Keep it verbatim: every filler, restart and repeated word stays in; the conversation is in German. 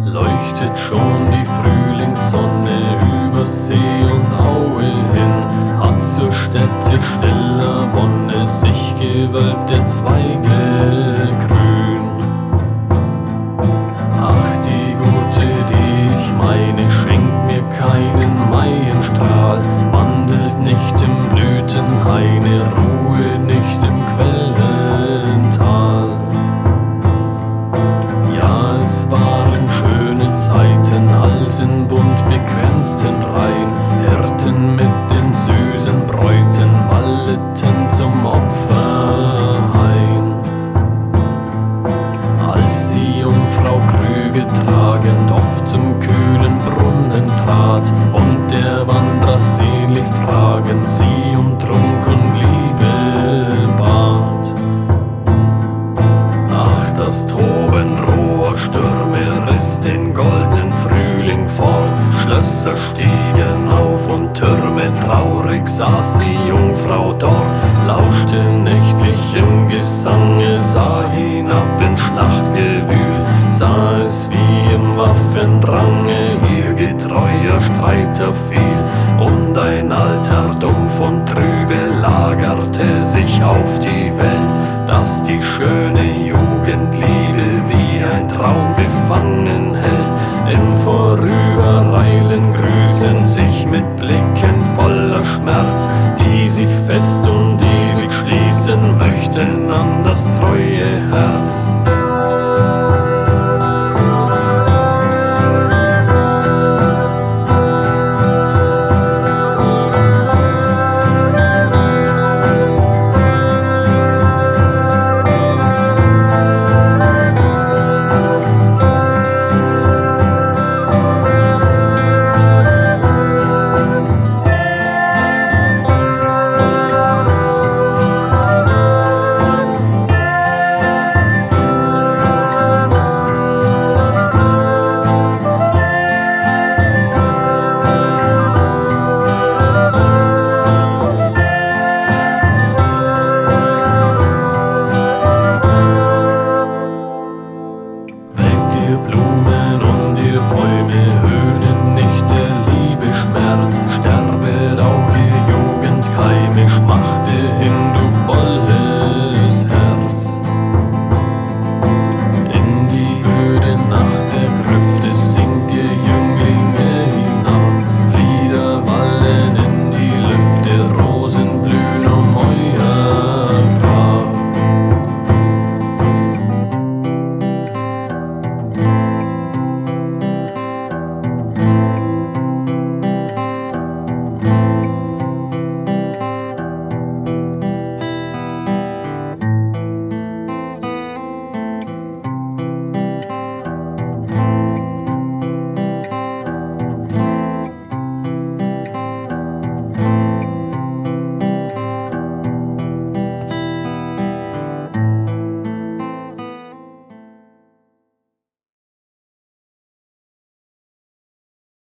leuchtet schon die Frühlingssonne über See und Aue hin, hat zur Stätte stiller Wonne sich gewölbte Zweige grün. Ach, die Gute, die ich meine, schenkt mir keinen Maienstrahl, wandelt nicht im Blütenhaine, Ruhe nicht im Quellental. Ja, es waren schöne Zeiten, als in bunt bekränzten Reihen Hirten mit den süßen Bräuten walleten zum Opferhain. Als die Jungfrau Krüge tragend oft zum kühlen Brunnen trat und der Wanderer sehnlich fragend sie um Trunk und Liebe bat. Ach, das Toben roher Stürme riss den goldenen Frühling fort, Schlösser stiegen auf und Türme, traurig saß die Jungfrau dort, lauschte nächtlich im Gesange, sah hinab in Schlachtgewühl, sah es wie im Waffendrange ihr getreuer Streiter fiel, und ein alter Dumpf und Trübe lagerte sich auf die Welt, dass die schöne Jugendliebe wie ein Traum befangen hält. Im Vorübereilen grüßen sich mit Blicken voller Schmerz, die sich fest und ewig schließen möchten an das treue Herz.